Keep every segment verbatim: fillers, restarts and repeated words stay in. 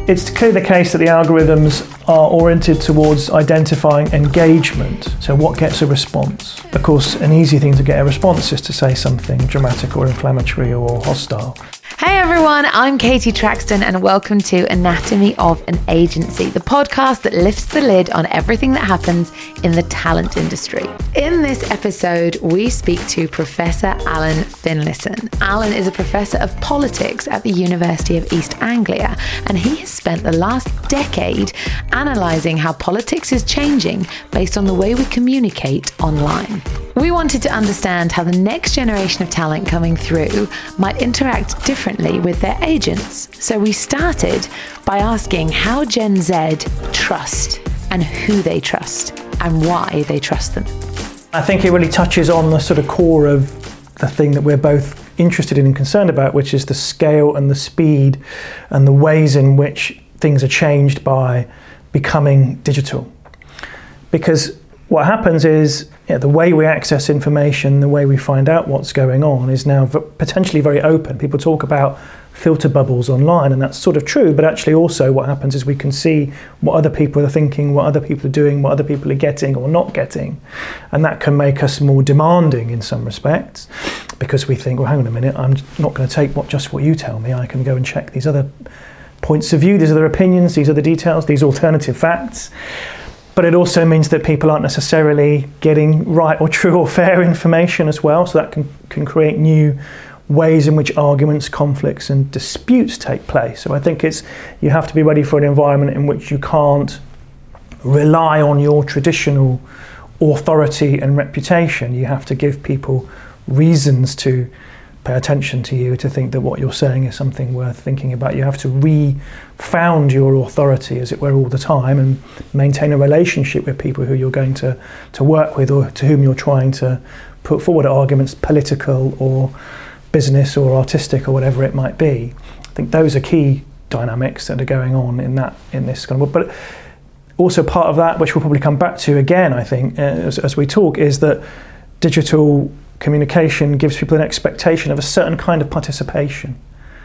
It's clearly the case that the algorithms are oriented towards identifying engagement, so what gets a response. Of course, an easy thing to get a response is to say something dramatic or inflammatory or hostile. Hey everyone, I'm Katie Traxton and welcome to Anatomy of an Agency, the podcast that lifts the lid on everything that happens in the talent industry. In this episode, we speak to Professor Alan Finlayson. Alan is a professor of politics at the University of East Anglia, and he has spent the last decade analysing how politics is changing based on the way we communicate online. We wanted to understand how the next generation of talent coming through might interact differently with their agents. So we started by asking how Gen Z trust and who they trust and why they trust them. I think it really touches on the sort of core of the thing that we're both interested in and concerned about, which is the scale and the speed and the ways in which things are changed by becoming digital. Because what happens is, you know, the way we access information, the way we find out what's going on is now v- potentially very open. People talk about filter bubbles online, and that's sort of true, but actually also what happens is we can see what other people are thinking, what other people are doing, what other people are getting or not getting. And that can make us more demanding in some respects, because we think, well, hang on a minute, I'm not going to take what just what you tell me. I can go and check these other points of view, these other opinions, these other details, these alternative facts. But it also means that people aren't necessarily getting right or true or fair information as well. So that can, can create new ways in which arguments, conflicts and disputes take place. So I think it's you have to be ready for an environment in which you can't rely on your traditional authority and reputation. You have to give people reasons to pay attention to you, to think that what you're saying is something worth thinking about. You have to re-found your authority, as it were, all the time and maintain a relationship with people who you're going to, to work with or to whom you're trying to put forward arguments, political or business or artistic or whatever it might be. I think those are key dynamics that are going on in that in this kind of, but also part of that, which we'll probably come back to again, I think, as, as we talk, is that digital communication gives people an expectation of a certain kind of participation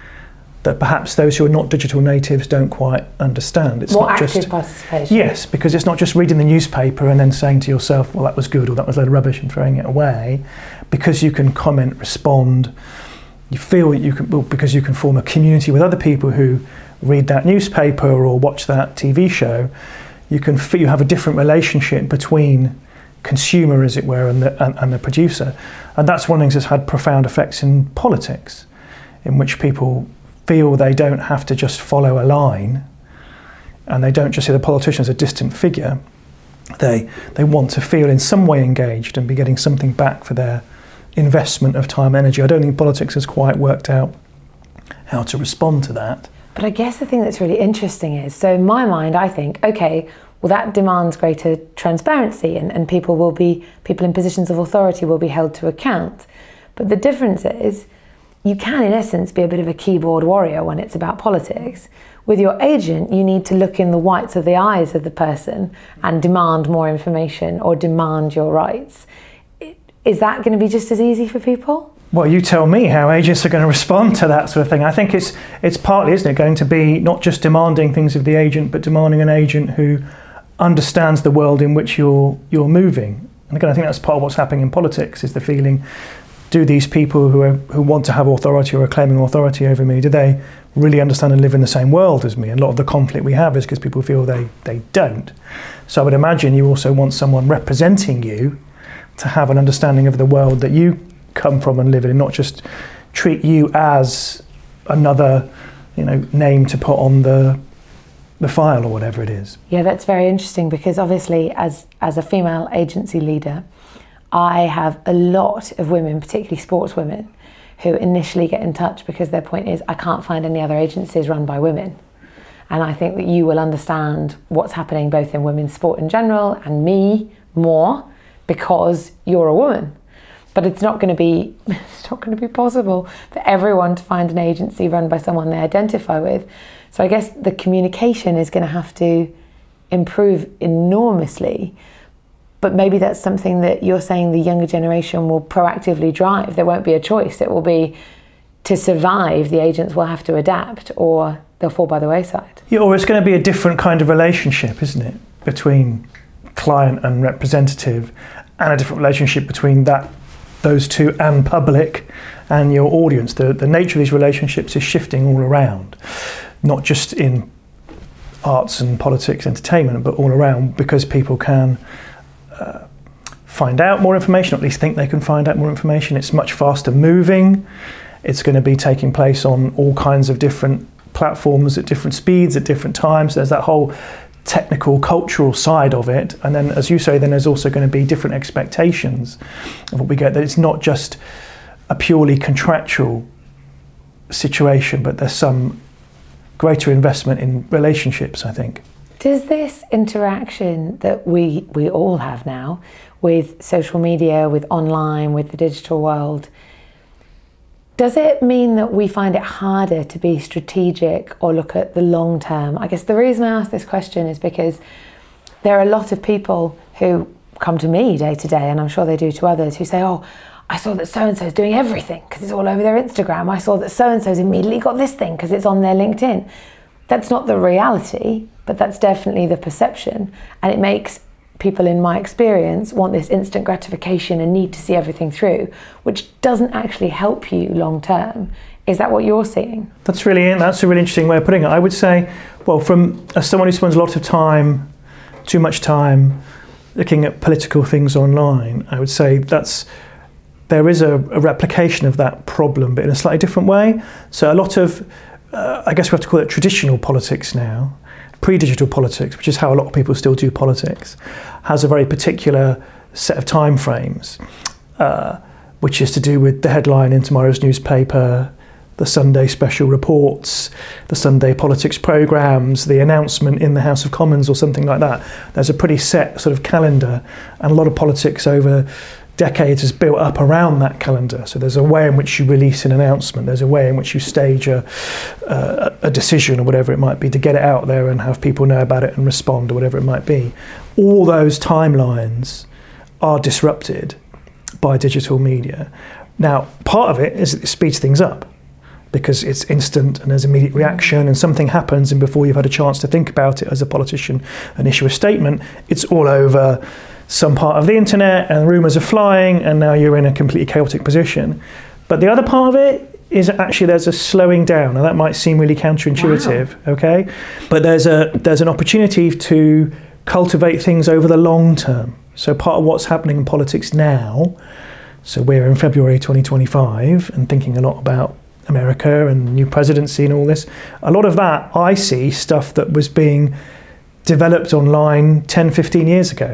that perhaps those who are not digital natives don't quite understand. It's More not active just, participation. Yes, because it's not just reading the newspaper and then saying to yourself, well, that was good or that was a load of rubbish and throwing it away. Because you can comment, respond, you feel you can, well, because you can form a community with other people who read that newspaper or watch that T V show, you can feel you have a different relationship between consumer, as it were, and the, and, and the producer. And that's one of the things that's had profound effects in politics, in which people feel they don't have to just follow a line and they don't just see the politician as a distant figure. They they want to feel in some way engaged and be getting something back for their investment of time and energy. I don't think politics has quite worked out how to respond to that. But I guess the thing that's really interesting is, so in my mind, I think, okay, well, that demands greater transparency and, and people will be, people in positions of authority will be held to account. But the difference is, you can, in essence, be a bit of a keyboard warrior when it's about politics. With your agent, you need to look in the whites of the eyes of the person and demand more information or demand your rights. Is that going to be just as easy for people? Well, you tell me how agents are going to respond to that sort of thing. I think it's it's partly, isn't it, going to be not just demanding things of the agent, but demanding an agent who understands the world in which you're you're moving. And again, I think that's part of what's happening in politics, is the feeling, do these people who are, who want to have authority or are claiming authority over me, do they really understand and live in the same world as me? And a lot of the conflict we have is because people feel they, they don't. So I would imagine you also want someone representing you to have an understanding of the world that you come from and live in, and not just treat you as another, you know, name to put on the the file or whatever it is. Yeah, that's very interesting, because obviously as as a female agency leader, I have a lot of women, particularly sports women, who initially get in touch because their point is, I can't find any other agencies run by women. And I think that you will understand what's happening both in women's sport in general and me more because you're a woman. But it's not going to be it's not going to be possible for everyone to find an agency run by someone they identify with. So I guess the communication is going to have to improve enormously. But maybe that's something that you're saying the younger generation will proactively drive. There won't be a choice. It will be, to survive, the agents will have to adapt, or they'll fall by the wayside. Yeah, or it's going to be a different kind of relationship, isn't it, between client and representative, and a different relationship between that, those two, and public and your audience. The, the nature of these relationships is shifting all around, not just in arts and politics, entertainment, but all around, because people can uh, find out more information, or at least think they can find out more information. It's much faster moving. It's going to be taking place on all kinds of different platforms at different speeds at different times. There's that whole technical, cultural side of it. And then, as you say, then there's also going to be different expectations of what we get, that it's not just a purely contractual situation, but there's some greater investment in relationships, I think. Does this interaction that we we all have now with social media, with online, with the digital world, does it mean that we find it harder to be strategic or look at the long term? I guess the reason I ask this question is because there are a lot of people who come to me day to day, and I'm sure they do to others, who say, oh, I saw that so-and-so is doing everything because it's all over their Instagram. I saw that so-and-so's immediately got this thing because it's on their LinkedIn. That's not the reality, but that's definitely the perception. And it makes people, in my experience, want this instant gratification and need to see everything through, which doesn't actually help you long term. Is that what you're seeing? That's really that's a really interesting way of putting it. I would say, well, from as someone who spends a lot of time, too much time, looking at political things online, I would say that's there is a, a replication of that problem, but in a slightly different way. So a lot of, uh, I guess we have to call it traditional politics now, pre-digital politics, which is how a lot of people still do politics, has a very particular set of time frames, uh, which is to do with the headline in tomorrow's newspaper, the Sunday special reports, the Sunday politics programmes, the announcement in the House of Commons or something like that. There's a pretty set sort of calendar, and a lot of politics over decades is built up around that calendar. So there's a way in which you release an announcement, there's a way in which you stage a, uh, a decision or whatever it might be to get it out there and have people know about it and respond or whatever it might be. All those timelines are disrupted by digital media. Now, part of it is it speeds things up because it's instant and there's immediate reaction, and something happens, and before you've had a chance to think about it as a politician and issue a statement, it's all over some part of the internet and rumours are flying, and now you're in a completely chaotic position. But the other part of it is actually there's a slowing down. Now that might seem really counterintuitive, wow. okay? But there's a there's an opportunity to cultivate things over the long term. So part of what's happening in politics now, so we're in February twenty twenty-five and thinking a lot about America and new presidency and all this. A lot of that, I see stuff that was being developed online ten, fifteen years ago.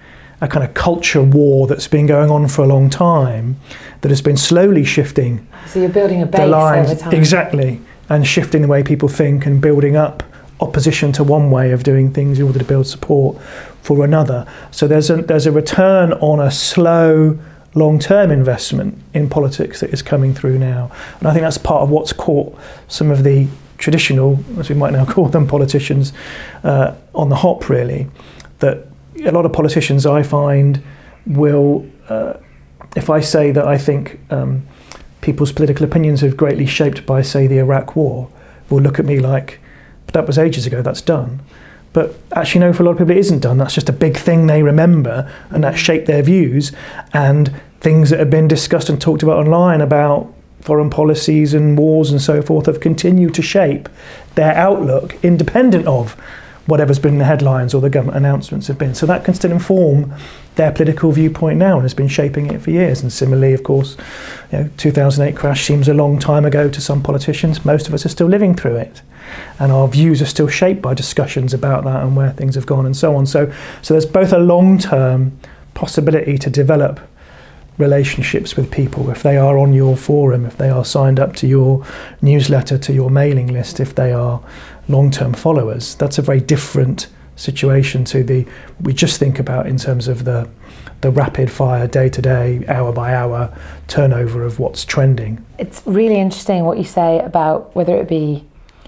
A kind of culture war that's been going on for a long time, that has been slowly shifting. So you're building a base over time. Exactly, and shifting the way people think and building up opposition to one way of doing things in order to build support for another. So there's a there's a return on a slow, long-term investment in politics that is coming through now. And I think that's part of what's caught some of the traditional, as we might now call them, politicians uh, on the hop, really, that a lot of politicians I find will, uh, if I say that I think um, people's political opinions are greatly shaped by, say, the Iraq War, will look at me like, but that was ages ago, that's done. But actually, no, for a lot of people it isn't done. That's just a big thing they remember, and that shaped their views, and things that have been discussed and talked about online about foreign policies and wars and so forth have continued to shape their outlook independent of whatever's been in the headlines or the government announcements have been. So that can still inform their political viewpoint now and has been shaping it for years. And similarly, of course, you know, two thousand eight crash seems a long time ago to some politicians. Most of us are still living through it. And our views are still shaped by discussions about that and where things have gone and so on. So, so there's both a long-term possibility to develop relationships with people if they are on your forum, if they are signed up to your newsletter, to your mailing list, if they are long-term followers. That's a very different situation to the we just think about in terms of the the rapid fire day-to-day, hour-by-hour turnover of what's trending. It's really interesting what you say about whether it be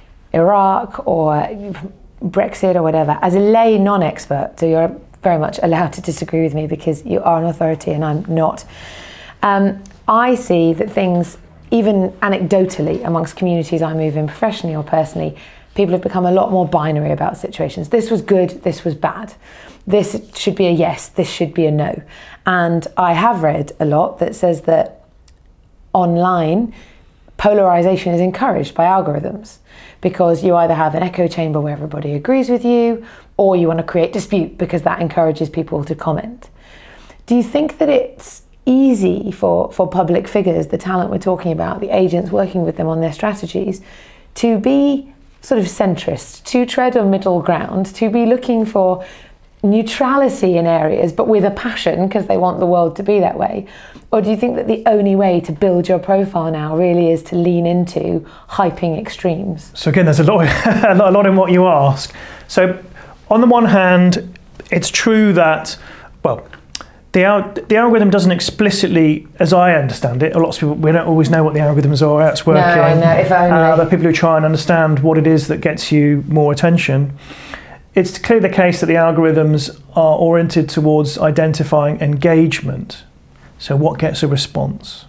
Iraq or Brexit or whatever. As a lay non-expert, so you're very much allowed to disagree with me because you are an authority and I'm not. Um, I see that things, even anecdotally amongst communities I move in professionally or personally, people have become a lot more binary about situations. This was good, this was bad. This should be a yes, this should be a no. And I have read a lot that says that online, polarization is encouraged by algorithms, because you either have an echo chamber where everybody agrees with you, or you want to create dispute because that encourages people to comment. Do you think that it's easy for, for public figures, the talent we're talking about, the agents working with them on their strategies, to be sort of centrist, to tread a middle ground, to be looking for neutrality in areas, but with a passion because they want the world to be that way? Or do you think that the only way to build your profile now really is to lean into hyping extremes? So again, there's a lot, a lot in what you ask. So on the one hand, it's true that, well, the, al- the algorithm doesn't explicitly, as I understand it, a lot of people, we don't always know what the algorithms are, how it's working. No, I know, if only. Uh, but people who try and understand what it is that gets you more attention. It's clearly the case that the algorithms are oriented towards identifying engagement. So what gets a response?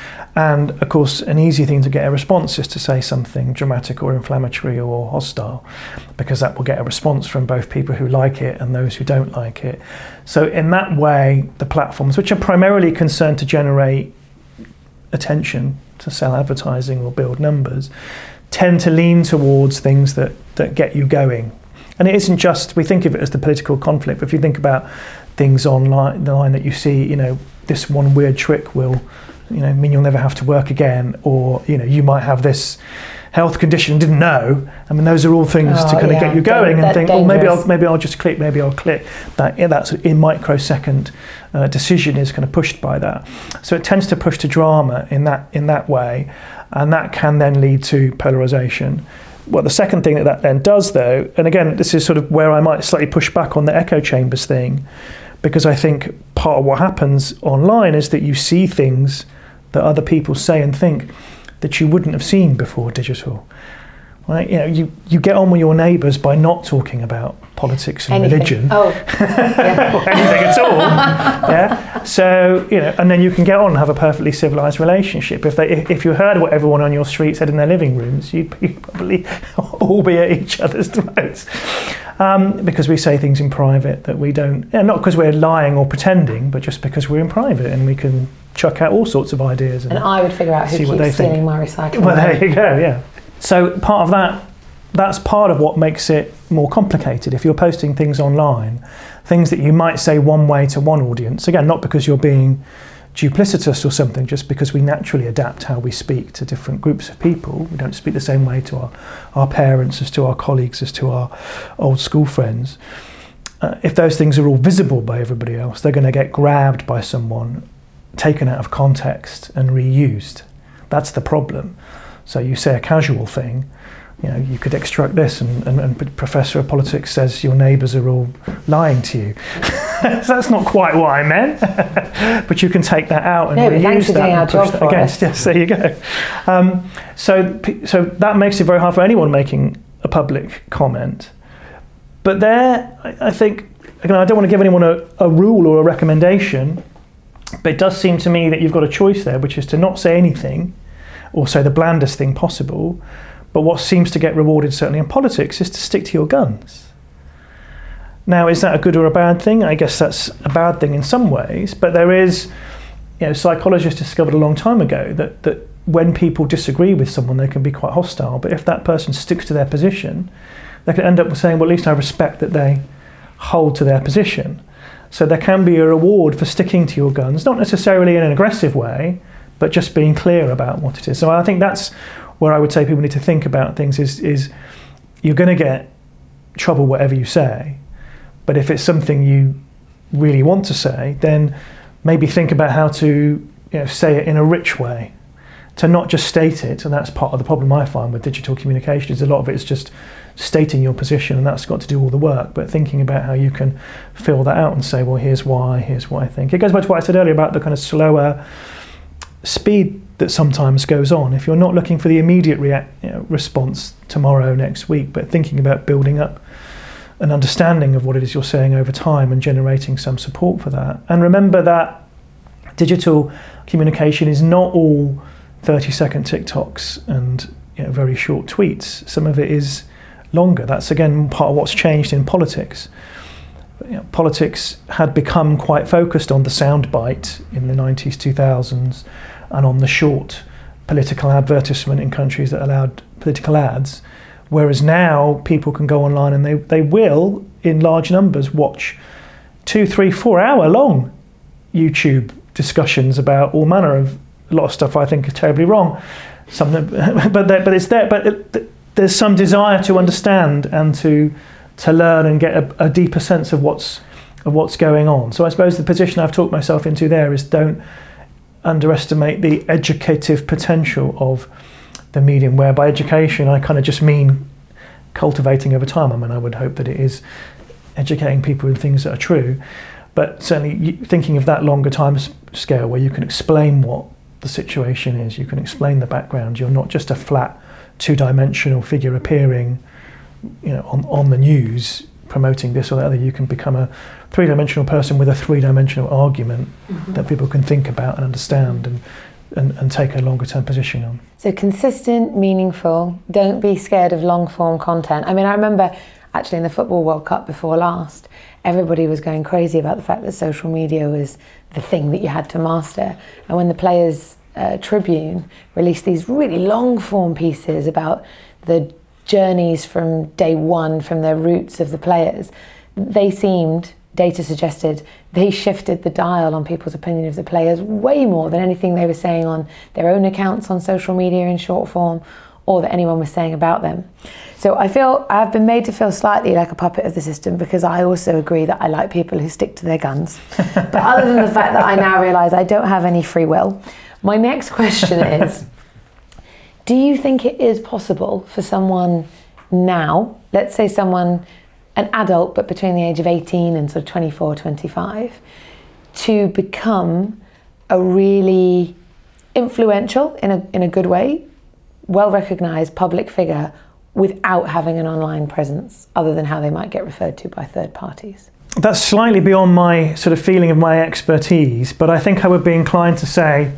And of course, an easy thing to get a response is to say something dramatic or inflammatory or hostile, because that will get a response from both people who like it and those who don't like it. So in that way, the platforms, which are primarily concerned to generate attention, to sell advertising or build numbers, tend to lean towards things that, that get you going. And it isn't just, we think of it as the political conflict, but if you think about things online, the line that you see, you know, this one weird trick will, you know, mean you'll never have to work again, or, you know, you might have this health condition and didn't know. I mean, those are all things oh, to kind yeah. of get you going da- and think, dangerous. oh, maybe I'll maybe I'll just click, maybe I'll click. That yeah, that's in microsecond uh, decision is kind of pushed by that. So it tends to push to drama in that in that way, and that can then lead to polarization. Well, the second thing that that then does, though, and again, this is sort of where I might slightly push back on the echo chambers thing, because I think part of what happens online is that you see things that other people say and think that you wouldn't have seen before digital. Right? You know, you, you get on with your neighbours by not talking about politics and anything. religion. Oh, yeah. or anything at all. Yeah. So, you know, and then you can get on and have a perfectly civilised relationship. If they, if you heard what everyone on your street said in their living rooms, you'd, you'd probably all be at each other's throats. Um, because we say things in private that we don't, yeah, not because we're lying or pretending, but just because we're in private and we can chuck out all sorts of ideas. And, and I would figure out who keeps stealing my recycling. Well, there you go, yeah. So part of that, that's part of what makes it more complicated. If you're posting things online, things that you might say one way to one audience, again, not because you're being duplicitous or something, just because we naturally adapt how we speak to different groups of people. We don't speak the same way to our, our parents as to our colleagues, as to our old school friends. Uh, if those things are all visible by everybody else, they're going to get grabbed by someone, taken out of context and reused. That's the problem. So you say a casual thing, you know, you could extract this and, and, and Professor of Politics says your neighbours are all lying to you. So that's not quite what I meant. But you can take that out and no, reuse that and push that us. against. Yes, there you go. Um, so, so that makes it very hard for anyone making a public comment. But there, I, I think, again, I don't want to give anyone a, a rule or a recommendation, but it does seem to me that you've got a choice there, which is to not say anything, or say the blandest thing possible. But what seems to get rewarded, certainly in politics, is to stick to your guns. Now, is that a good or a bad thing? I guess that's a bad thing in some ways, but there is, you know, psychologists discovered a long time ago that, that when people disagree with someone, they can be quite hostile. But if that person sticks to their position, they can end up saying, well, at least I respect that they hold to their position. So there can be a reward for sticking to your guns, not necessarily in an aggressive way, but just being clear about what it is. So I think that's where I would say people need to think about things is, is you're going to get trouble whatever you say, but if it's something you really want to say, then maybe think about how to, you know, say it in a rich way, to not just state it. And that's part of the problem I find with digital communication, is a lot of it is just stating your position, and that's got to do all the work, but thinking about how you can fill that out and say, well, here's why, here's what I think. It goes back to what I said earlier about the kind of slower speed that sometimes goes on. If you're not looking for the immediate react, you know, response tomorrow, next week, but thinking about building up an understanding of what it is you're saying over time and generating some support for that. And remember that digital communication is not all thirty second TikToks and, you know, very short tweets. Some of it is longer. That's again part of what's changed in politics. You know, politics had become quite focused on the soundbite in the nineties, two thousands, and on the short political advertisement in countries that allowed political ads, whereas now people can go online and they, they will, in large numbers, watch two, three, four hour long YouTube discussions about all manner of a lot of stuff I think is terribly wrong. Some, but but it's there. But it, there's some desire to understand and to to learn and get a, a deeper sense of what's of what's going on. So I suppose the position I've talked myself into there is don't underestimate the educative potential of the medium, where by education I kind of just mean cultivating over time. I mean, I would hope that it is educating people in things that are true, but certainly thinking of that longer time scale where you can explain what the situation is, you can explain the background. You're not just a flat two-dimensional figure appearing, you know, on, on the news promoting this or that other. You can become a three-dimensional person with a three-dimensional argument mm-hmm. that people can think about and understand and, and, and take a longer-term position on. So consistent, meaningful, don't be scared of long-form content. I mean, I remember actually in the Football World Cup before last, everybody was going crazy about the fact that social media was the thing that you had to master. And when the Players uh, Tribune released these really long-form pieces about the journeys from day one, from their roots of the players, they seemed, data suggested, they shifted the dial on people's opinion of the players way more than anything they were saying on their own accounts on social media in short form, or that anyone was saying about them. So I feel I've been made to feel slightly like a puppet of the system, because I also agree that I like people who stick to their guns. But other than the fact that I now realise I don't have any free will, my next question is, do you think it is possible for someone now, let's say someone, an adult but between the age of eighteen and sort of twenty-four, twenty-five, to become a really influential, in a in a good way, well-recognised public figure without having an online presence, other than how they might get referred to by third parties? That's slightly beyond my sort of feeling of my expertise, but I think I would be inclined to say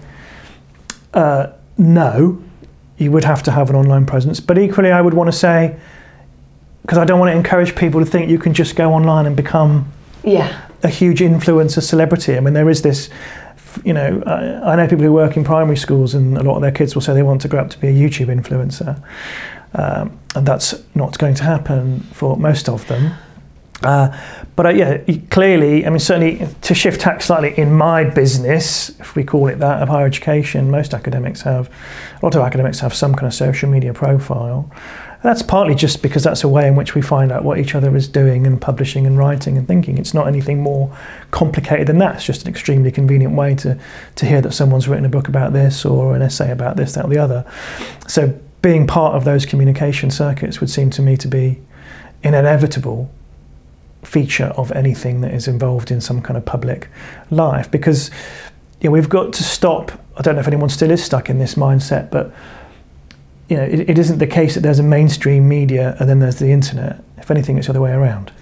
uh, no, you would have to have an online presence. But equally I would want to say, because I don't want to encourage people to think you can just go online and become yeah. a huge influencer celebrity. I mean, there is this, you know, I, I know people who work in primary schools, and a lot of their kids will say they want to grow up to be a YouTube influencer. Um, and that's not going to happen for most of them. Uh, but uh, yeah, clearly, I mean, certainly to shift tack slightly in my business, if we call it that, of higher education, most academics have, a lot of academics have some kind of social media profile. That's partly just because that's a way in which we find out what each other is doing and publishing and writing and thinking. It's not anything more complicated than that. It's just an extremely convenient way to, to hear that someone's written a book about this or an essay about this, that or the other. So being part of those communication circuits would seem to me to be an inevitable feature of anything that is involved in some kind of public life, because you know, we've got to stop, I don't know if anyone still is stuck in this mindset, but you know, it, it isn't the case that there's a mainstream media and then there's the internet. If anything, it's the other way around.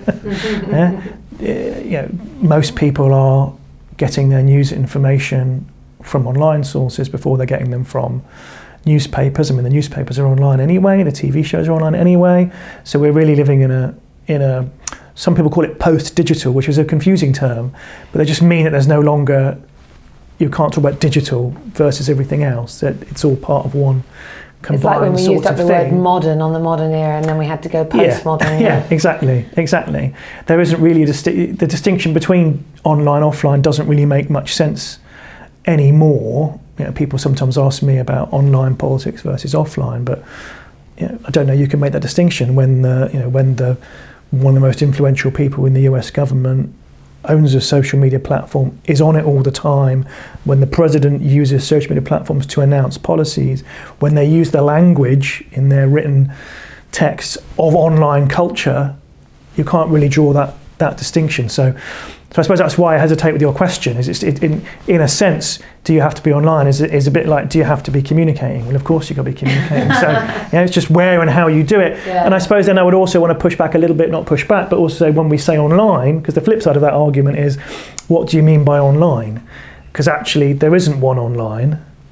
yeah? You know, most people are getting their news information from online sources before they're getting them from newspapers. I mean, the newspapers are online anyway, the T V shows are online anyway, so we're really living in a in a some people call it post-digital, which is a confusing term, but they just mean that there's no longer, you can't talk about digital versus everything else, that it's all part of one combined It's like when we sort used up of the thing. word modern on the modern era, and then we had to go post-modern. Yeah, yeah, exactly, exactly. There isn't really a disti- the distinction between online, offline doesn't really make much sense anymore. You know, people sometimes ask me about online politics versus offline, but you know, I don't know. You can make that distinction when the you know when the one of the most influential people in the U S government owns a social media platform, is on it all the time, when the president uses social media platforms to announce policies, when they use the language in their written texts of online culture, you can't really draw that that distinction. So, so I suppose that's why I hesitate with your question. Is it's it, in in a sense, do you have to be online? Is is a bit like, do you have to be communicating? Well, of course you've got to be communicating. So, you know, it's just where and how you do it. Yeah. And I suppose then I would also want to push back a little bit, not push back, but also when we say online, because the flip side of that argument is, what do you mean by online? Because actually there isn't one online.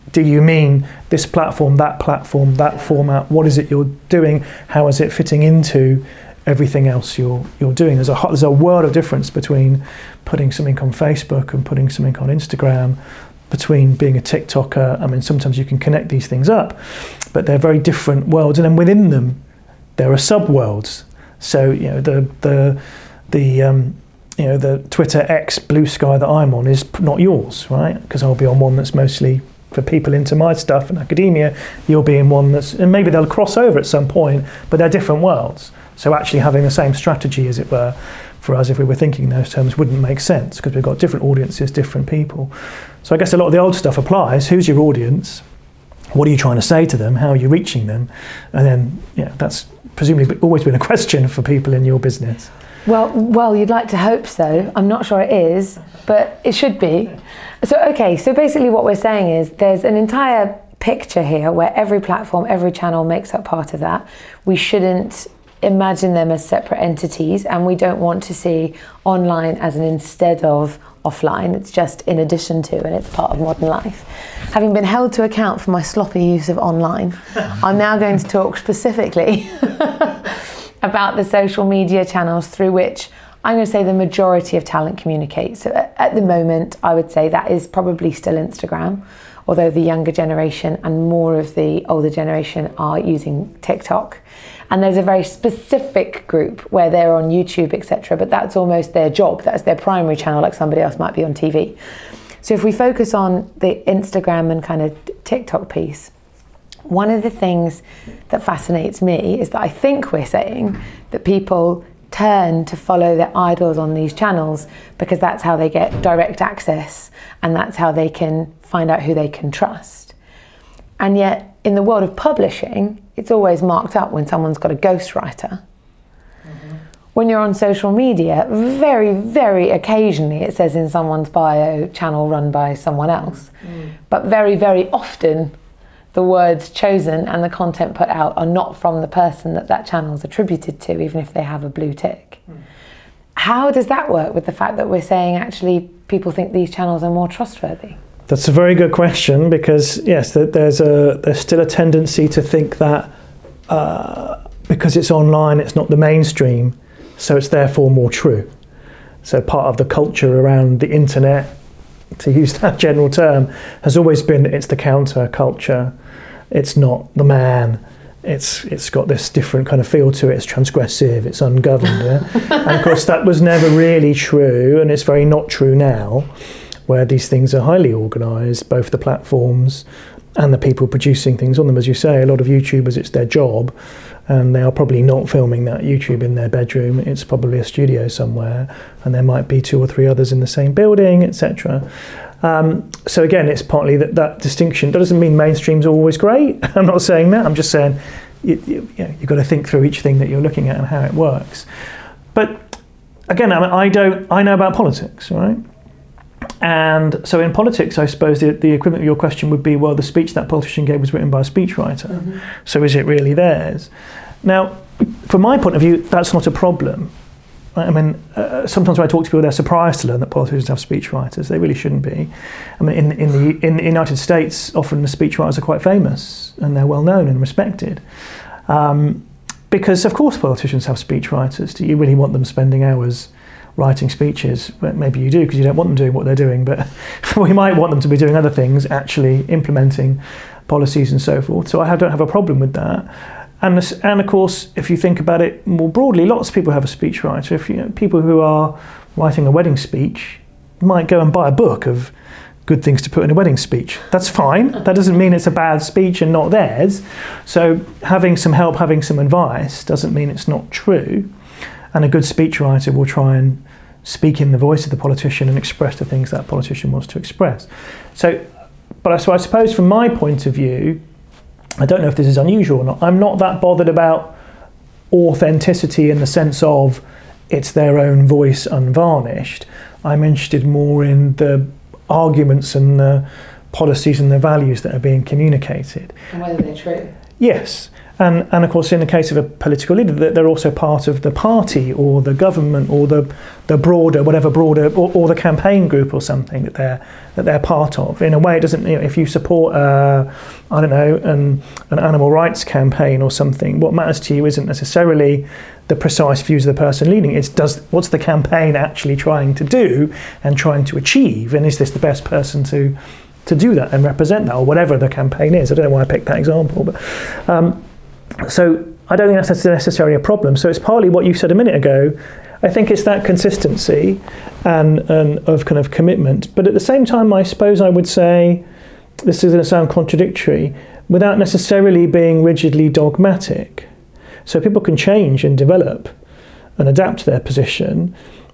do you mean this platform, that platform, that format? What is it you're doing? How is it fitting into everything else you're you're doing? There's a there's a world of difference between putting something on Facebook and putting something on Instagram, between being a TikToker. I mean, sometimes you can connect these things up, but they're very different worlds. And then within them, there are sub-worlds. So, you know, the the the um, you know the Twitter X Blue Sky that I'm on is not yours, right? Because I'll be on one that's mostly for people into my stuff and academia. You'll be in one that's, and maybe they'll cross over at some point, but they're different worlds. So actually having the same strategy, as it were, for us, if we were thinking in those terms, wouldn't make sense, because we've got different audiences, different people. So I guess a lot of the old stuff applies. Who's your audience? What are you trying to say to them? How are you reaching them? And then, yeah, that's presumably always been a question for people in your business. Well, well, you'd like to hope so. I'm not sure it is, but it should be. So, okay, so basically what we're saying is there's an entire picture here where every platform, every channel makes up part of that. We shouldn't imagine them as separate entities, and we don't want to see online as an instead of offline. It's just in addition to, and it's part of modern life. Having been held to account for my sloppy use of online, I'm now going to talk specifically about the social media channels through which I'm going to say the majority of talent communicates. So at the moment, I would say that is probably still Instagram, although the younger generation and more of the older generation are using TikTok. And there's a very specific group where they're on YouTube, et cetera, but that's almost their job. That's their primary channel, like somebody else might be on T V. So if we focus on the Instagram and kind of TikTok piece, one of the things that fascinates me is that I think we're saying that people turn to follow their idols on these channels because that's how they get direct access and that's how they can find out who they can trust. And yet, in the world of publishing, it's always marked up when someone's got a ghostwriter. Mm-hmm. When you're on social media, very, very occasionally it says in someone's bio, channel run by someone else. Mm. But very, very often, the words chosen and the content put out are not from the person that that channel's attributed to, even if they have a blue tick. Mm. How does that work with the fact that we're saying actually people think these channels are more trustworthy? That's a very good question, because yes, there's a there's still a tendency to think that uh, because it's online, it's not the mainstream, so it's therefore more true. So part of the culture around the internet, to use that general term, has always been that it's the counter culture. It's not the man. It's it's got this different kind of feel to it. It's transgressive. It's ungoverned. Yeah? And of course, that was never really true, and it's very not true now, where these things are highly organised, both the platforms and the people producing things on them. As you say, a lot of YouTubers, it's their job, and they are probably not filming that YouTube in their bedroom. It's probably a studio somewhere, and there might be two or three others in the same building, et cetera. Um, so again, it's partly that, that distinction. That doesn't mean mainstream's always great. I'm not saying that. I'm just saying you, you, you know, you've got to think through each thing that you're looking at and how it works. But again, I, mean, I don't. I know about politics, right? And so in politics, I suppose the, the equivalent of your question would be, well, the speech that politician gave was written by a speechwriter. Mm-hmm. So is it really theirs? Now, from my point of view, that's not a problem. I mean, uh, sometimes when I talk to people, they're surprised to learn that politicians have speechwriters. They really shouldn't be. I mean, in, in, the, in the United States, often the speechwriters are quite famous and they're well known and respected. Um, because, of course, politicians have speechwriters. Do you really want them spending hours writing speeches? Maybe you do, because you don't want them doing what they're doing, but we might want them to be doing other things, actually implementing policies and so forth. So I don't have a problem with that. And, this, and of course, if you think about it more broadly, lots of people have a speechwriter. If you know, people who are writing a wedding speech might go and buy a book of good things to put in a wedding speech. That's fine. That doesn't mean it's a bad speech and not theirs. So having some help, having some advice doesn't mean it's not true. And a good speechwriter will try and speak in the voice of the politician and express the things that politician wants to express. So, but I, so I suppose from my point of view, I don't know if this is unusual or not, I'm not that bothered about authenticity in the sense of it's their own voice unvarnished. I'm interested more in the arguments and the policies and the values that are being communicated. And whether they're true. Yes. And, and of course, in the case of a political leader, they're also part of the party or the government or the the broader, whatever broader, or, or the campaign group or something that they're that they're part of. In a way, it doesn't. You know, if you support, uh, I don't know, an an animal rights campaign or something, what matters to you isn't necessarily the precise views of the person leading. It's does what's the campaign actually trying to do and trying to achieve, and is this the best person to to do that and represent that, or whatever the campaign is. I don't know why I picked that example, but. Um, So I don't think that's necessarily a problem. So it's partly what you said a minute ago. I think it's that consistency and, and of kind of commitment. But at the same time, I suppose I would say, this is going to sound contradictory, without necessarily being rigidly dogmatic. So people can change and develop and adapt their position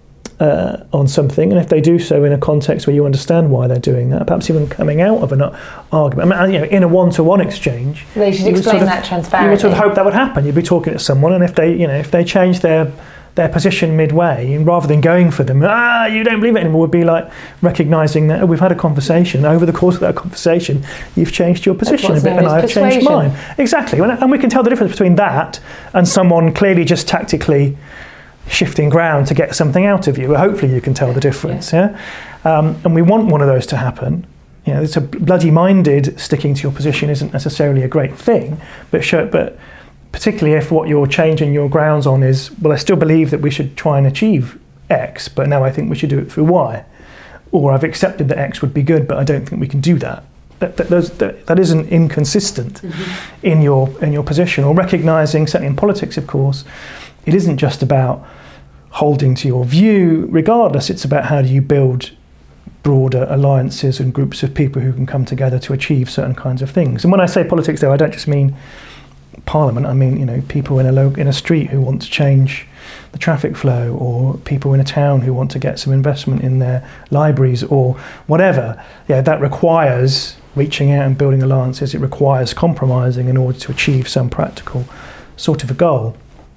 Uh, on something, and if they do so in a context where you understand why they're doing that, perhaps even coming out of an argument, I mean, you know, in a one-to-one exchange, they should explain sort of, that transparently. You would sort of hope that would happen. You'd be talking to someone, and if they, you know, if they change their their position midway, and rather than going for them, ah, you don't believe it anymore, would be like recognizing that, oh, we've had a conversation. Over the course of that conversation, you've changed your position a bit, and I've changed mine. Exactly, and we can tell the difference between that and someone clearly just tactically shifting ground to get something out of you. Hopefully you can tell the difference, yeah? yeah? Um, and we want one of those to happen. You know, it's a bloody-minded sticking to your position isn't necessarily a great thing, but sure, but particularly if what you're changing your grounds on is, well, I still believe that we should try and achieve X, but now I think we should do it through Y. Or I've accepted that X would be good, but I don't think we can do that. That, that, those, that, that isn't inconsistent mm-hmm. in your in your position. Or recognising, certainly in politics, of course, it isn't just about holding to your view regardless, it's about how do you build broader alliances and groups of people who can come together to achieve certain kinds of things. And when I say politics, though, I don't just mean Parliament. I mean, you know, people in a lo- in a street who want to change the traffic flow, or people in a town who want to get some investment in their libraries, or whatever. Yeah, that requires reaching out and building alliances. It requires compromising in order to achieve some practical sort of a goal.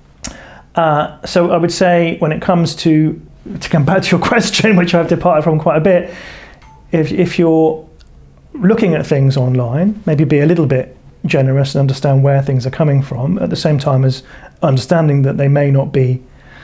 Uh, so I would say, when it comes to to come back to your question, which I've departed from quite a bit, if if you're looking at things online, maybe be a little bit generous and understand where things are coming from, at the same time as understanding that they may not be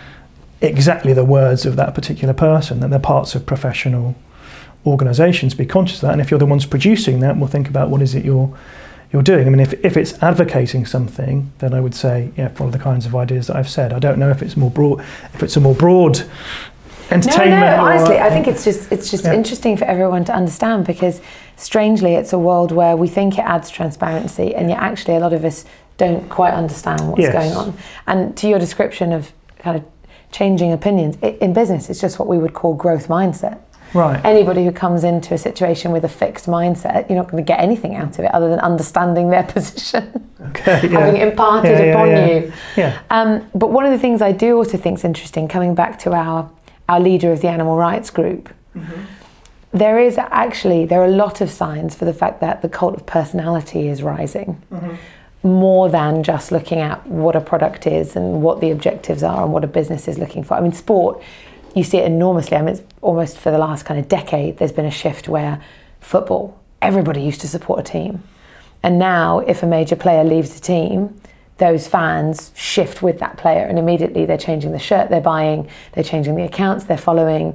exactly the words of that particular person, that they're parts of professional organisations. Be conscious of that, and if you're the ones producing that, we'll think about what is it you're you're doing. I mean, if if it's advocating something, then I would say, yeah, follow the kinds of ideas that I've said. I don't know if it's more broad, if it's a more broad entertainment. No, no, or, honestly, I think it's just it's just yeah. interesting for everyone to understand, because strangely, it's a world where we think it adds transparency, and yet actually a lot of us don't quite understand what's yes. going on. And to your description of kind of changing opinions, in business, it's just what we would call growth mindset. Right. Anybody who comes into a situation with a fixed mindset, you're not going to get anything out of it other than understanding their position, okay, yeah. having it imparted yeah, yeah, upon yeah. you. Yeah. Um, but one of the things I do also think is interesting, coming back to our, our leader of the animal rights group, mm-hmm. there is actually, there are a lot of signs for the fact that the cult of personality is rising. Mm-hmm. More than just looking at what a product is and what the objectives are and what a business is looking for. I mean, sport, you see it enormously. I mean, it's almost for the last kind of decade, there's been a shift where football, everybody used to support a team. And now, if a major player leaves the team, those fans shift with that player, and immediately they're changing the shirt they're buying, they're changing the accounts they're following.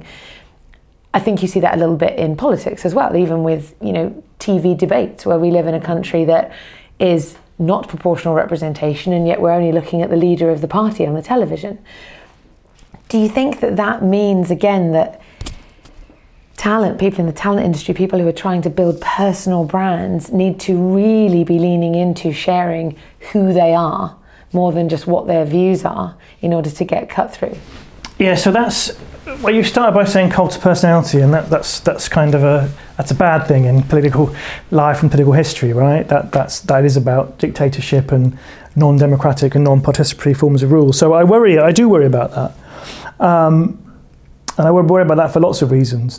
I think you see that a little bit in politics as well, even with, you know, T V debates, where we live in a country that is not proportional representation, and yet we're only looking at the leader of the party on the television. Do you think that that means, again, that talent, people in the talent industry, people who are trying to build personal brands, need to really be leaning into sharing who they are more than just what their views are in order to get cut through? Yeah, so that's, well, you started by saying cult of personality, and that, that's that's kind of a that's a bad thing in political life and political history, right? That that's that is about dictatorship and non-democratic and non-participatory forms of rule. So I worry, I do worry about that. Um, and I would worry about that for lots of reasons.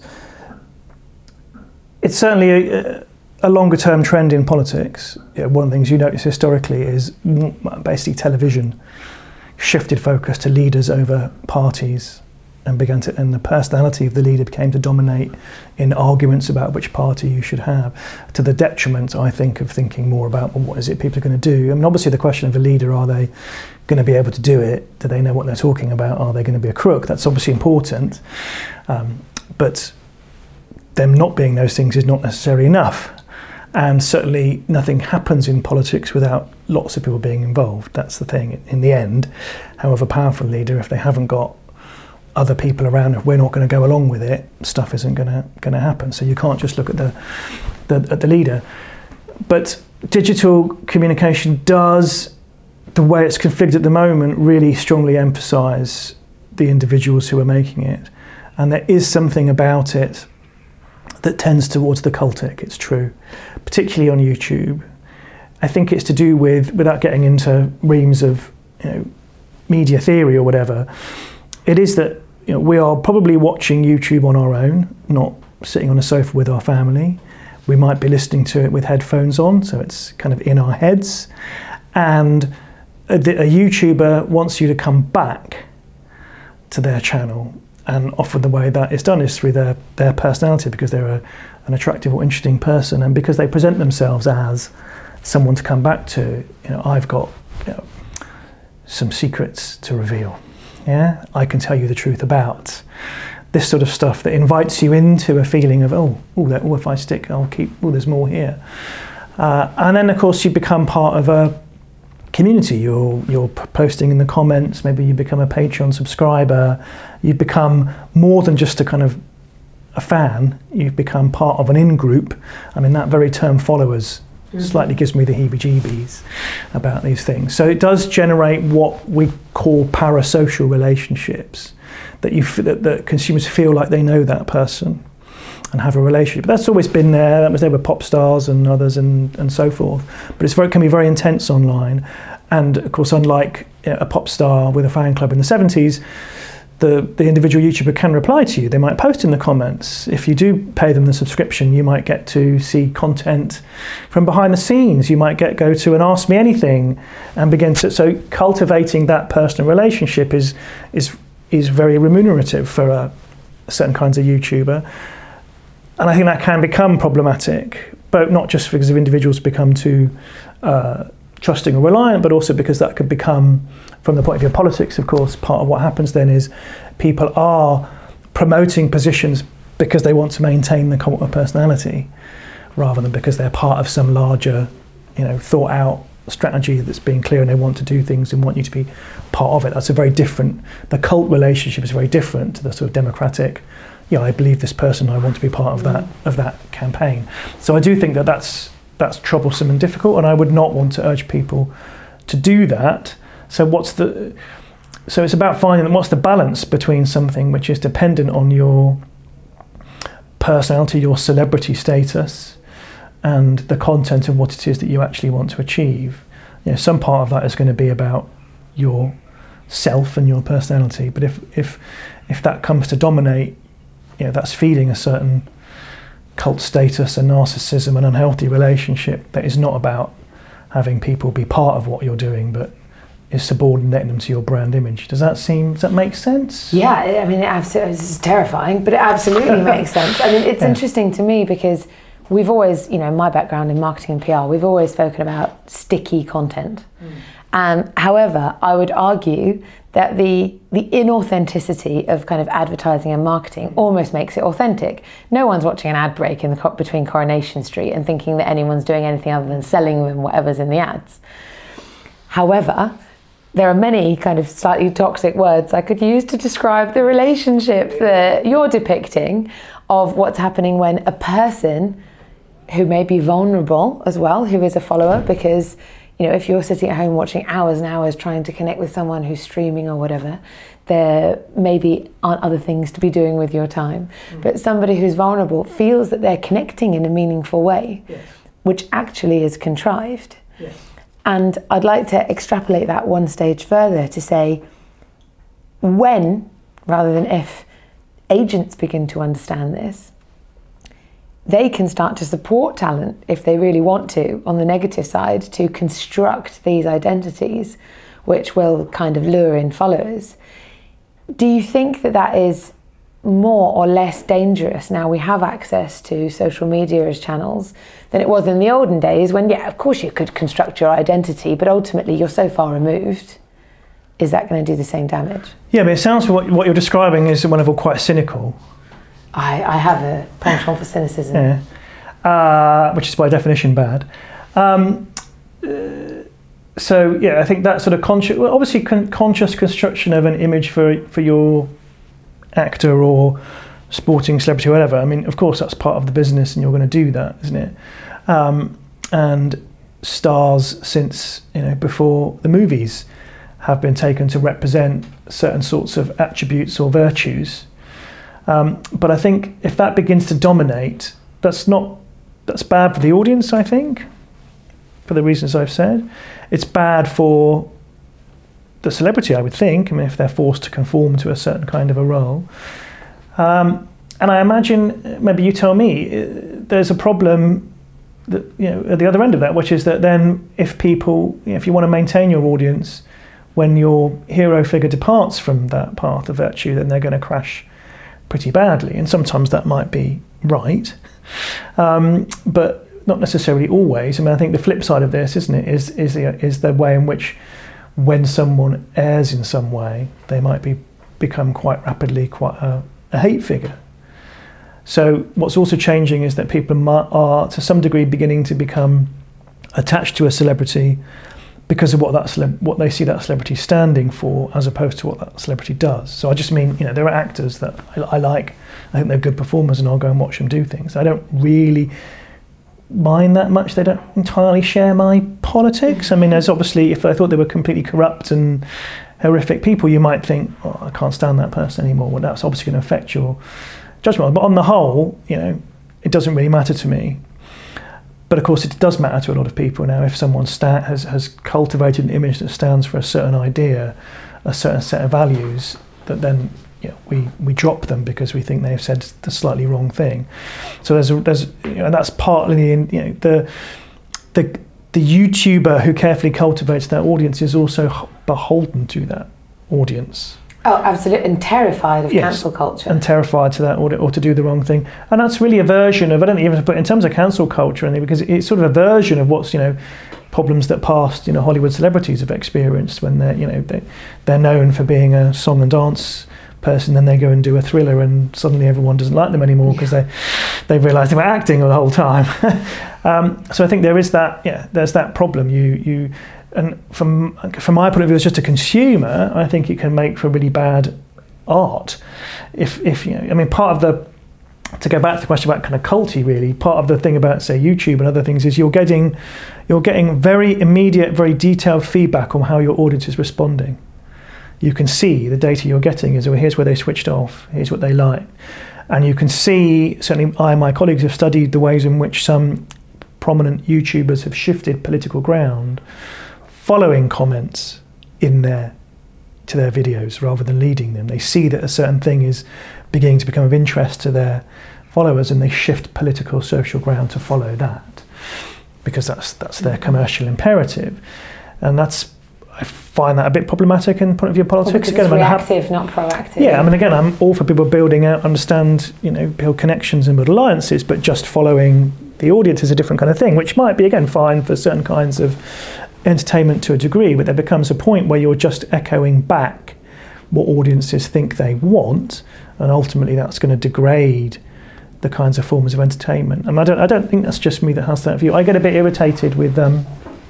It's certainly a, a longer term trend in politics. You know, one of the things you notice historically is basically television shifted focus to leaders over parties and began to, and the personality of the leader became to dominate in arguments about which party you should have, to the detriment, I think, of thinking more about, well, what is it people are going to do? I mean, obviously the question of a leader, are they going to be able to do it? Do they know what they're talking about? Are they going to be a crook? That's obviously important. Um, but them not being those things is not necessarily enough. And certainly nothing happens in politics without lots of people being involved. That's the thing. In the end, however powerful a leader, if they haven't got other people around, if we're not going to go along with it, stuff isn't going to going to happen. So you can't just look at the, the at the leader. But digital communication does, the way it's configured at the moment, really strongly emphasise the individuals who are making it. And there is something about it that tends towards the cultic, it's true, particularly on YouTube. I think it's to do with, without getting into reams of, you know, media theory or whatever, it is that, you know, we are probably watching YouTube on our own, not sitting on a sofa with our family. We might be listening to it with headphones on, so it's kind of in our heads. And a, a YouTuber wants you to come back to their channel. And often the way that is done is through their, their personality, because they're a, an attractive or interesting person, and because they present themselves as someone to come back to. You know, I've got, you know, some secrets to reveal. Yeah, I can tell you the truth about this sort of stuff that invites you into a feeling of, oh, oh, oh if I stick, I'll keep. Oh, there's more here. Uh, and then of course you become part of a community. You're you're posting in the comments. Maybe you become a Patreon subscriber. You become more than just a kind of a fan. You've become part of an in-group. I mean, that very term followers mm-hmm. slightly gives me the heebie-jeebies about these things. So it does generate what we call parasocial relationships, that you that, that consumers feel like they know that person and have a relationship. But that's always been there. That was there with pop stars and others and, and so forth. But it's very, can be very intense online. And of course, unlike, you know, a pop star with a fan club in the seventies, the, the individual YouTuber can reply to you. They might post in the comments. If you do pay them the subscription, you might get to see content from behind the scenes. You might get go to an Ask Me Anything and begin to, so cultivating that personal relationship is is is very remunerative for a, certain kinds of YouTuber. And I think that can become problematic, but not just because of individuals become too uh, trusting or reliant, but also because that could become, from the point of view of politics, of course, part of what happens then is people are promoting positions because they want to maintain the cult of personality, rather than because they're part of some larger, you know, thought out strategy that's being clear and they want to do things and want you to be part of it. That's a very different, the cult relationship is very different to the sort of democratic, yeah, I believe this person, I want to be part of that of that campaign. So I do think that that's that's troublesome and difficult, and I would not want to urge people to do that. So what's the so it's about finding what's the balance between something which is dependent on your personality, your celebrity status, and the content of what it is that you actually want to achieve. You know, some part of that is going to be about your self and your personality, but if if if that comes to dominate, you know, that's feeding a certain cult status, a narcissism, an unhealthy relationship that is not about having people be part of what you're doing, but is subordinating them to your brand image. Does that seem, does that make sense? Yeah, I mean, it absolutely, this is terrifying, but it absolutely makes sense. I mean, it's yeah. interesting to me because we've always, you know, my background in marketing and P R, we've always spoken about sticky content. Mm. Um, however, I would argue that the the inauthenticity of kind of advertising and marketing almost makes it authentic. No one's watching an ad break in the between Coronation Street and thinking that anyone's doing anything other than selling them whatever's in the ads. However, there are many kind of slightly toxic words I could use to describe the relationship that you're depicting of what's happening when a person who may be vulnerable as well, who is a follower, because, you know, if you're sitting at home watching hours and hours trying to connect with someone who's streaming or whatever, there maybe aren't other things to be doing with your time. Mm. But somebody who's vulnerable feels that they're connecting in a meaningful way, yes. which actually is contrived. Yes. And I'd like to extrapolate that one stage further to say, when, rather than if, agents begin to understand this, they can start to support talent if they really want to, on the negative side, to construct these identities which will kind of lure in followers. do you think that that is more or less dangerous now we have access to social media as channels than it was in the olden days when, yeah, of course you could construct your identity, but ultimately you're so far removed. Is that going to do the same damage? Yeah, but it sounds what what you're describing is one of all quite cynical. I, I have a penchant for cynicism. Yeah, uh, which is by definition bad. Um, uh, so yeah, I think that sort of conscious, well, obviously con- conscious construction of an image for for your actor or sporting celebrity or whatever. I mean, of course, that's part of the business, and you're going to do that, isn't it? Um, and stars, since you know before the movies, have been taken to represent certain sorts of attributes or virtues. Um, but I think if that begins to dominate, that's not that's bad for the audience. I think, for the reasons I've said, it's bad for the celebrity, I would think. I mean, if they're forced to conform to a certain kind of a role. Um, and I imagine, maybe you tell me, there's a problem that, you know, at the other end of that, which is that then if people, you know, if you want to maintain your audience, when your hero figure departs from that path of virtue, then they're going to crash pretty badly. And sometimes that might be right, um, but not necessarily always. I mean, I think the flip side of this, isn't it, is is the, is the way in which when someone errs in some way, they might be become quite rapidly quite a, a hate figure. So what's also changing is that people might, are to some degree beginning to become attached to a celebrity because of what that cele- what they see that celebrity standing for, as opposed to what that celebrity does. So I just mean, you know, there are actors that I, I like, I think they're good performers, and I'll go and watch them do things. I don't really mind that much. They don't entirely share my politics. I mean, there's obviously, if I thought they were completely corrupt and horrific people, you might think, oh, I can't stand that person anymore. Well, that's obviously going to affect your judgment. But on the whole, you know, it doesn't really matter to me. But of course, it does matter to a lot of people now. If someone sta- has, has cultivated an image that stands for a certain idea, a certain set of values, that then, you know, we, we drop them because we think they've said the slightly wrong thing. So there's a, there's you know, and that's partly in, you know, the the the YouTuber who carefully cultivates that audience is also beholden to that audience. Oh, absolutely, and terrified of yes, cancel culture. And terrified to that, or, or to do the wrong thing. And that's really a version of, I don't think even to put in terms of cancel culture, and because it's sort of a version of what's, you know, problems that past, you know, Hollywood celebrities have experienced when they're, you know, they, they're known for being a song and dance person, then they go and do a thriller, and suddenly everyone doesn't like them anymore because yeah. they they realise they were acting the whole time. um, so I think there is that, yeah, there's that problem. You you. And from from my point of view, as just a consumer, I think it can make for really bad art. If if you know, I mean, part of the, to go back to the question about kind of culty, really, part of the thing about, say, YouTube and other things is you're getting you're getting very immediate, very detailed feedback on how your audience is responding. You can see the data you're getting is, well, here's where they switched off, here's what they like, and you can see, certainly I and my colleagues have studied the ways in which some prominent YouTubers have shifted political ground following comments in their to their videos rather than leading them. They see that a certain thing is beginning to become of interest to their followers, and they shift political social ground to follow that because that's that's their commercial imperative. And that's, I find that a bit problematic in point of view of politics. Well, because again, it's reactive, not proactive. Yeah, I mean, again, I'm all for people building out, understand, you know, build connections and build alliances, but just following the audience is a different kind of thing, which might be, again, fine for certain kinds of entertainment to a degree, but there becomes a point where you're just echoing back what audiences think they want, and ultimately that's going to degrade the kinds of forms of entertainment. And I don't, I don't think that's just me that has that view. I get a bit irritated with, um,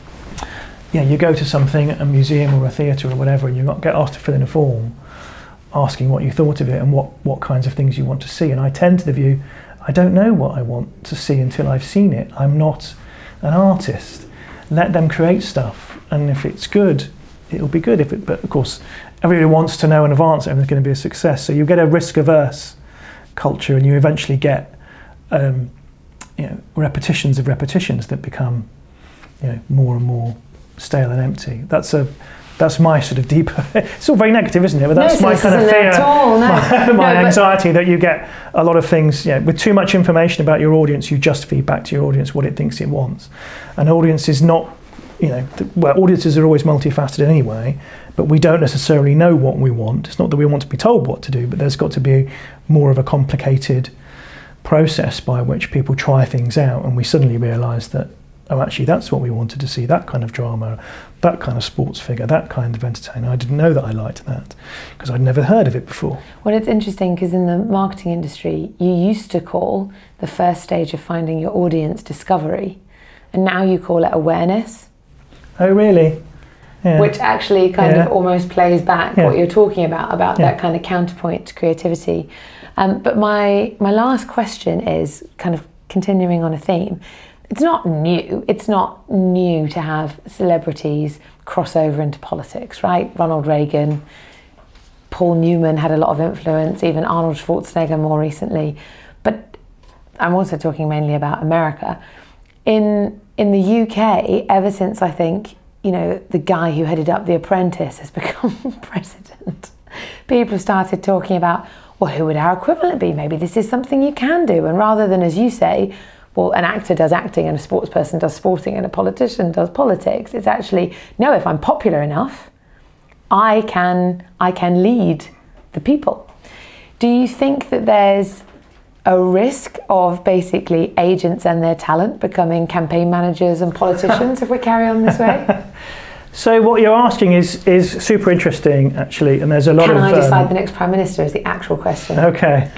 yeah, you go to something, a museum or a theatre or whatever, and you get asked to fill in a form asking what you thought of it and what, what kinds of things you want to see. And I tend to the view, I don't know what I want to see until I've seen it. I'm not an artist. Let them create stuff, and if it's good, it'll be good. If it, but of course, everybody wants to know in advance that everything's going to be a success. So you get a risk-averse culture, and you eventually get, um, you know, repetitions of repetitions that become, you know, more and more stale and empty. That's a that's my sort of deeper. It's all very negative, isn't it? But that's no, my kind of fear, at all, no. my, my no, anxiety that you get a lot of things. Yeah, with too much information about your audience, you just feed back to your audience what it thinks it wants. An audience is not, you know, well, audiences are always multifaceted anyway, but we don't necessarily know what we want. It's not that we want to be told what to do, but there's got to be more of a complicated process by which people try things out, and we suddenly realise that, oh, actually that's what we wanted to see, that kind of drama, that kind of sports figure, that kind of entertainer. I didn't know that I liked that because I'd never heard of it before. Well, it's interesting because in the marketing industry, you used to call the first stage of finding your audience discovery, and now you call it awareness. Oh, really? Yeah. Which actually kind yeah. of almost plays back yeah. what you're talking about, about yeah. that kind of counterpoint to creativity. Um, but my my last question is kind of continuing on a theme. It's not new. It's not new to have celebrities cross over into politics, right? Ronald Reagan, Paul Newman had a lot of influence, even Arnold Schwarzenegger more recently. But I'm also talking mainly about America. In in the U K, ever since I think, you know, the guy who headed up The Apprentice has become president, people have started talking about, well, who would our equivalent be? Maybe this is something you can do. And rather than, as you say, well, an actor does acting and a sports person does sporting and a politician does politics, it's actually, no, if I'm popular enough, I can I can lead the people. Do you think that there's a risk of basically agents and their talent becoming campaign managers and politicians if we carry on this way? So what you're asking is is super interesting, actually, and there's a lot Can of... Can I decide um, the next Prime Minister is the actual question. Okay.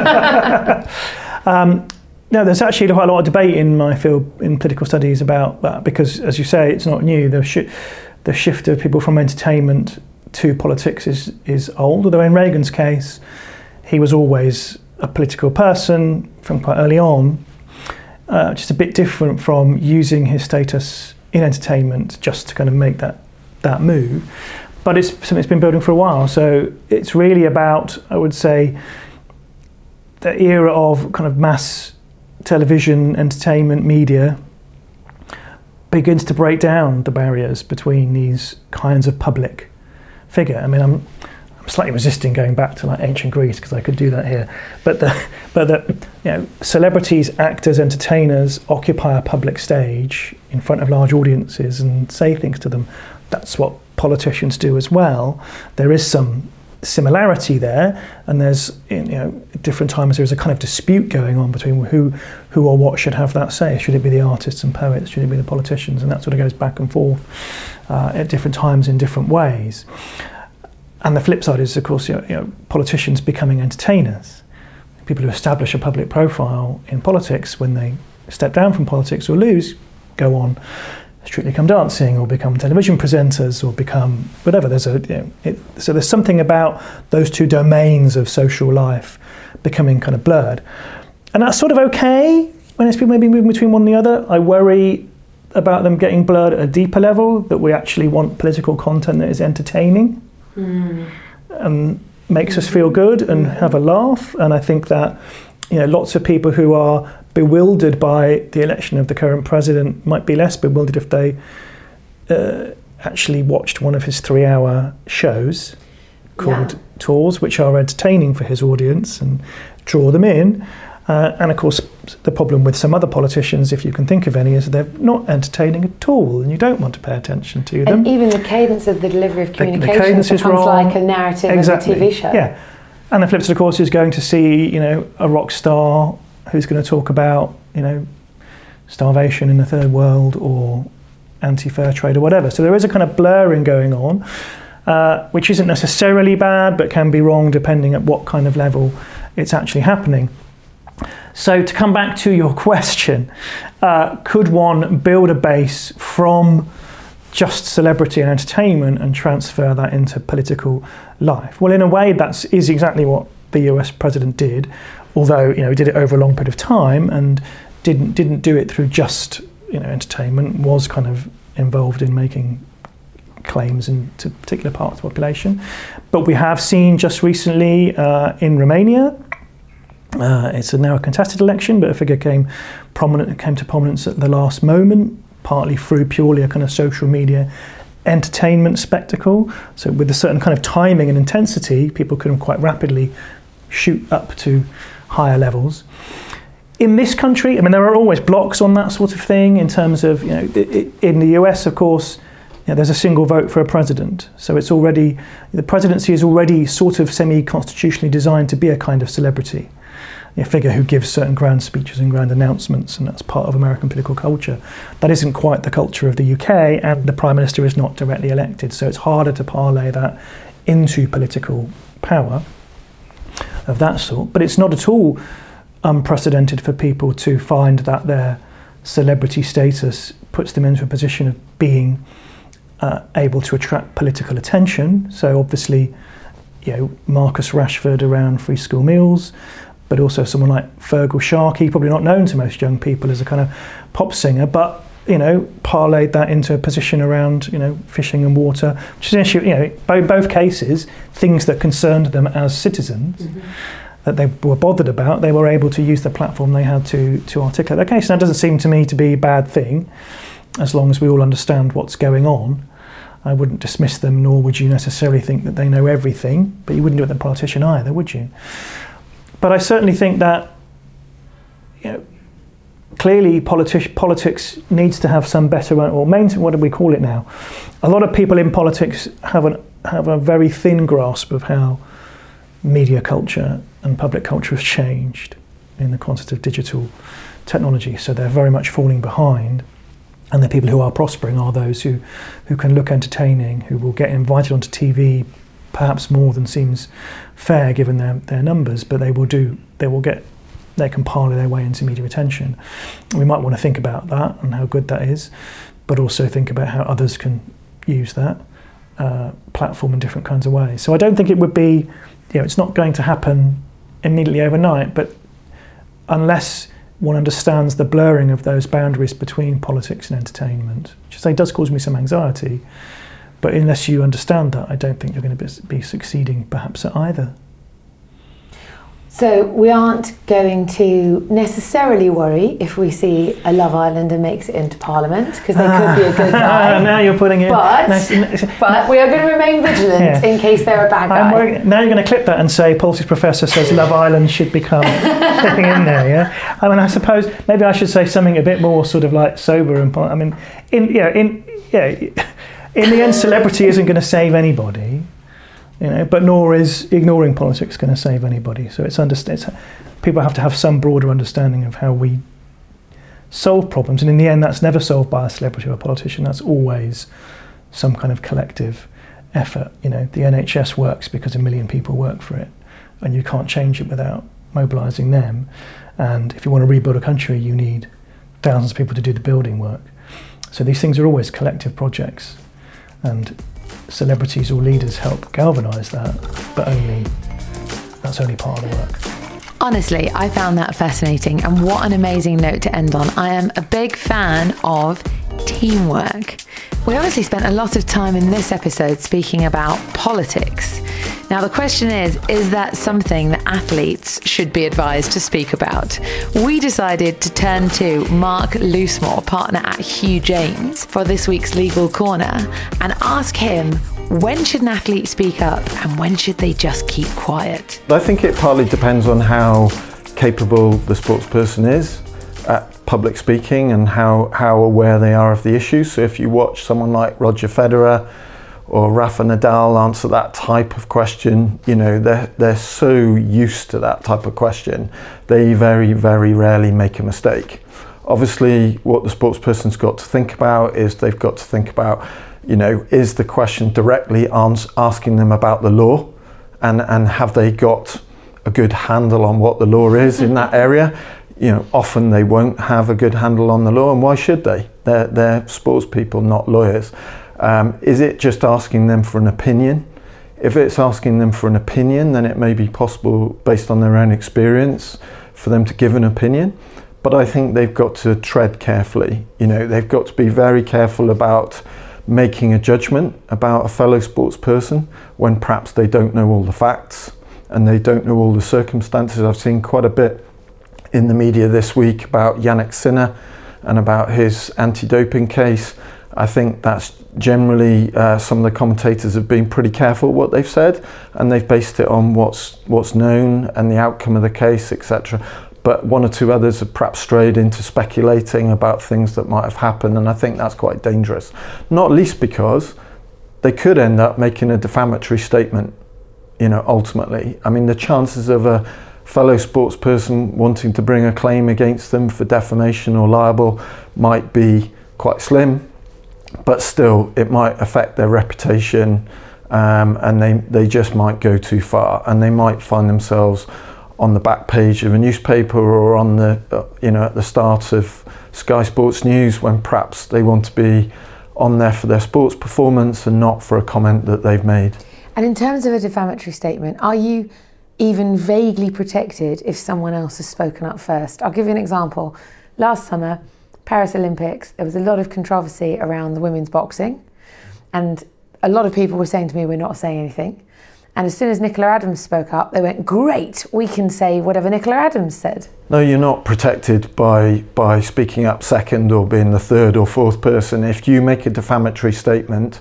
um, no, there's actually quite a lot of debate in my field, in political studies, about that, because, as you say, it's not new. The, sh- the shift of people from entertainment to politics is, is old, although in Reagan's case, he was always a political person from quite early on, uh, which is a bit different from using his status in entertainment just to kind of make that that move. But it's something that's been building for a while. So it's really about, I would say, the era of kind of mass television, entertainment, media begins to break down the barriers between these kinds of public figure. I mean, I'm I'm slightly resisting going back to like ancient Greece because I could do that here. But the but the you know, celebrities, actors, entertainers occupy a public stage in front of large audiences and say things to them. That's what politicians do as well. There is some similarity there, and there's, you know, at different times there's a kind of dispute going on between who who or what should have that say. Should it be the artists and poets? Should it be the politicians? And that sort of goes back and forth uh, at different times in different ways. And the flip side is, of course, you know, you know, politicians becoming entertainers. People who establish a public profile in politics, when they step down from politics or lose, go on Strictly Come Dancing or become television presenters or become whatever. There's a you know, it, so there's something about those two domains of social life becoming kind of blurred, and that's sort of okay when it's people maybe moving between one and the other. I worry about them getting blurred at a deeper level, that we actually want political content that is entertaining. Mm. And makes us feel good and have a laugh. And I think that, you know, lots of people who are bewildered by the election of the current president might be less bewildered if they uh, actually watched one of his three-hour shows called yeah. Tours, which are entertaining for his audience and draw them in. Uh, and of course, the problem with some other politicians, if you can think of any, is they're not entertaining at all, and you don't want to pay attention to them. And even the cadence of the delivery of communication becomes wrong. like a narrative exactly. of a T V show. Yeah, and the flip side, of course, is going to see, you know, a rock star who's going to talk about, you know, starvation in the third world or anti-fair trade or whatever. So there is a kind of blurring going on, uh, which isn't necessarily bad, but can be wrong depending at what kind of level it's actually happening. So to come back to your question, uh, could one build a base from just celebrity and entertainment and transfer that into political life? Well, in a way, that is exactly what the U S president did, although, you know, he did it over a long period of time and didn't didn't do it through just, you know, entertainment, was kind of involved in making claims into particular parts of the population. But we have seen just recently uh, in Romania, Uh, it's a now a contested election, but a figure came prominent came to prominence at the last moment, partly through purely a kind of social media entertainment spectacle. So with a certain kind of timing and intensity, people can quite rapidly shoot up to higher levels. In this country, I mean, there are always blocks on that sort of thing in terms of, you know, it, it, in the U S, of course, you know, there's a single vote for a president. So it's already, the presidency is already sort of semi-constitutionally designed to be a kind of celebrity. A figure who gives certain grand speeches and grand announcements, and that's part of American political culture. That isn't quite the culture of the U K, and the Prime Minister is not directly elected, so it's harder to parlay that into political power of that sort. But it's not at all unprecedented for people to find that their celebrity status puts them into a position of being uh, able to attract political attention. So obviously, you know, Marcus Rashford around free school meals, but also someone like Fergal Sharkey, probably not known to most young people as a kind of pop singer, but, you know, parlayed that into a position around, you know, fishing and water, which is an issue, you know, both, both cases, things that concerned them as citizens, mm-hmm. that they were bothered about, they were able to use the platform they had to, to articulate their case. And that doesn't seem to me to be a bad thing, as long as we all understand what's going on. I wouldn't dismiss them, nor would you necessarily think that they know everything, but you wouldn't do it with a politician either, would you? But I certainly think that, you know, clearly politi- politics needs to have some better, or main, what do we call it now? A lot of people in politics have, an, have a very thin grasp of how media culture and public culture has changed in the context of digital technology. So they're very much falling behind. And the people who are prospering are those who, who can look entertaining, who will get invited onto T V perhaps more than seems fair given their, their numbers, but they will do, they will get, they can parlay their way into media attention. And we might want to think about that and how good that is, but also think about how others can use that uh, platform in different kinds of ways. So I don't think it would be, you know, it's not going to happen immediately overnight, but unless one understands the blurring of those boundaries between politics and entertainment, which I say does cause me some anxiety, but unless you understand that, I don't think you're going to be, be succeeding perhaps at either. So we aren't going to necessarily worry if we see a Love Islander makes it into Parliament, because they could be a good guy. Now you're putting it. But, nice, nice, but we are going to remain vigilant yeah. in case they're a bad guy. Worried, now you're going to clip that and say politics professor says Love Island should become thing in there. Yeah. I mean, I suppose maybe I should say something a bit more sort of like sober and. I mean, in yeah, in yeah, in the end, celebrity isn't going to save anybody. You know, but nor is ignoring politics going to save anybody. So it's, underst- it's people have to have some broader understanding of how we solve problems, and in the end, that's never solved by a celebrity or a politician. That's always some kind of collective effort. You know, the N H S works because a million people work for it, and you can't change it without mobilising them. And if you want to rebuild a country, you need thousands of people to do the building work. So these things are always collective projects, and celebrities or leaders help galvanise that, but only that's only part of the work. Honestly, I found that fascinating, and what an amazing note to end on. I am a big fan of teamwork. We obviously spent a lot of time in this episode speaking about politics. Now the question is, is that something that athletes should be advised to speak about? We decided to turn to Mark Loosemore, partner at Hugh James, for this week's Legal Corner, and ask him, when should an athlete speak up and when should they just keep quiet? I think it partly depends on how capable the sportsperson is at public speaking and how, how aware they are of the issues. So if you watch someone like Roger Federer or Rafa Nadal answer that type of question, you know, they're, they're so used to that type of question, they very, very rarely make a mistake. Obviously, what the sportsperson's got to think about is they've got to think about, you know, is the question directly ans- asking them about the law, and, and have they got a good handle on what the law is in that area? You know, often they won't have a good handle on the law, and why should they? They're, they're sports people, not lawyers. Um, is it just asking them for an opinion? If it's asking them for an opinion, then it may be possible, based on their own experience, for them to give an opinion. But I think they've got to tread carefully. You know, they've got to be very careful about making a judgment about a fellow sports person when perhaps they don't know all the facts and they don't know all the circumstances. I've seen quite a bit in the media this week about Yannick Sinner and about his anti-doping case. I think that's generally uh, some of the commentators have been pretty careful what they've said, and they've based it on what's what's known and the outcome of the case, et cetera. but one or two others have perhaps strayed into speculating about things that might have happened, and I think that's quite dangerous. Not least because they could end up making a defamatory statement, you know, ultimately. I mean, the chances of a fellow sports person wanting to bring a claim against them for defamation or libel might be quite slim, but still it might affect their reputation, um, and they, they just might go too far, and they might find themselves on the back page of a newspaper or on the, uh, you know, at the start of Sky Sports News, when perhaps they want to be on there for their sports performance and not for a comment that they've made. And in terms of a defamatory statement, are you even vaguely protected if someone else has spoken up first? I'll give you an example. Last summer, Paris Olympics, there was a lot of controversy around the women's boxing, and a lot of people were saying to me, we're not saying anything. And as soon as Nicola Adams spoke up, they went, great, we can say whatever Nicola Adams said. No, you're not protected by by speaking up second or being the third or fourth person. If you make a defamatory statement,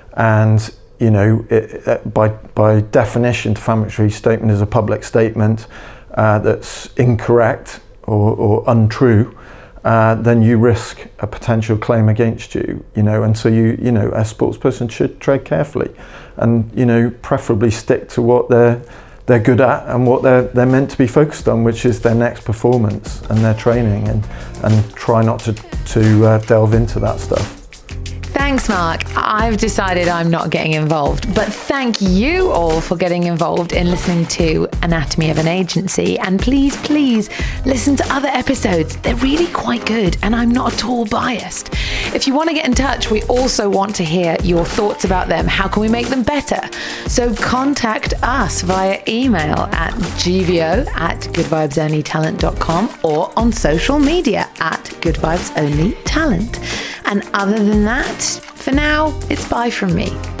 and you know, it, it, by by definition, defamatory statement is a public statement uh, that's incorrect or, or untrue, uh, then you risk a potential claim against you. You know, and so you you know, a sports person should tread carefully, and you know, preferably stick to what they're they're good at and what they're they're meant to be focused on, which is their next performance and their training, and and try not to to uh, delve into that stuff. Thanks, Mark. I've decided I'm not getting involved, but thank you all for getting involved in listening to Anatomy of an Agency. And please, please listen to other episodes. They're really quite good, and I'm not at all biased. If you want to get in touch, we also want to hear your thoughts about them. How can we make them better? So contact us via email at g v o at good vibes only talent dot com or on social media at good vibes only talent. And other than that, for now, it's bye from me.